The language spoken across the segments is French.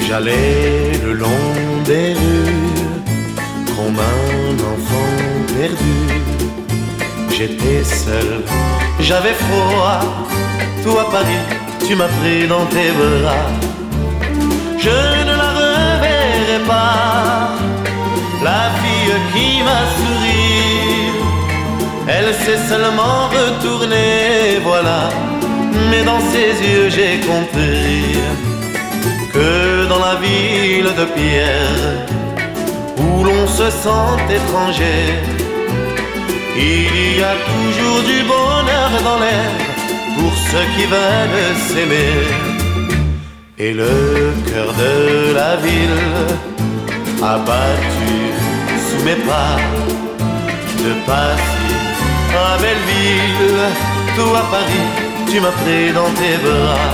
J'allais le long des rues comme un enfant perdu. J'étais seul, j'avais froid. Toi Paris, tu m'as pris dans tes bras. Je ne la reverrai pas, la fille qui m'a souri. Elle s'est seulement retournée, voilà. Mais dans ses yeux j'ai compris que dans la ville de pierre, où l'on se sent étranger, il y a toujours du bonheur dans l'air pour ceux qui veulent s'aimer. Et le cœur de la ville a battu sous mes pas. De Passy à Belleville, toi Paris, tu m'as pris dans tes bras.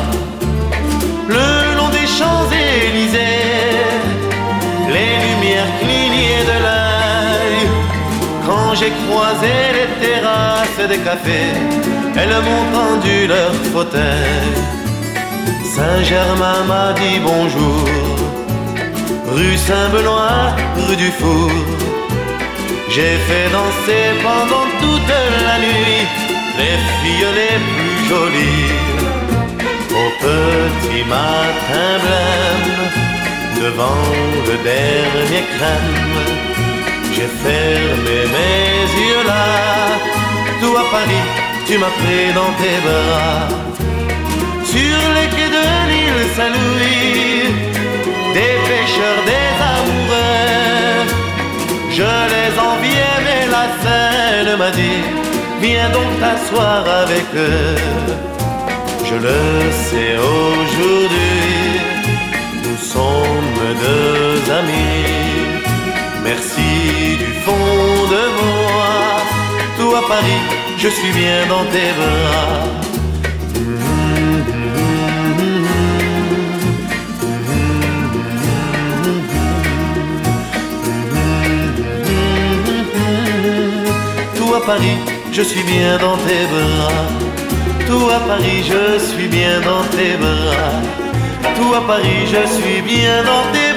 Le long des Champs-Élysées, les lumières clignaient de l'œil. Quand j'ai croisé les terrasses des cafés, elles m'ont tendu leur fauteuil. Saint-Germain m'a dit bonjour, rue Saint-Benoît, rue du Four. J'ai fait danser pendant toute la nuit les filles les plus jolies. Au petit matin blême, devant le dernier crème, j'ai fermé mes yeux là. Toi Paris, tu m'as pris dans tes bras. Sur les quais de l'île Saint-Louis, des pêcheurs, des amoureux, je les enviais, mais la Seine m'a dit viens donc t'asseoir avec eux. Je le sais aujourd'hui, nous sommes deux amis. Merci du fond de moi. Toi Paris, je suis bien dans tes bras. Toi Paris, je suis bien dans tes bras. Toi Paris, je suis bien dans tes bras. Toi Paris, je suis bien dans tes bras.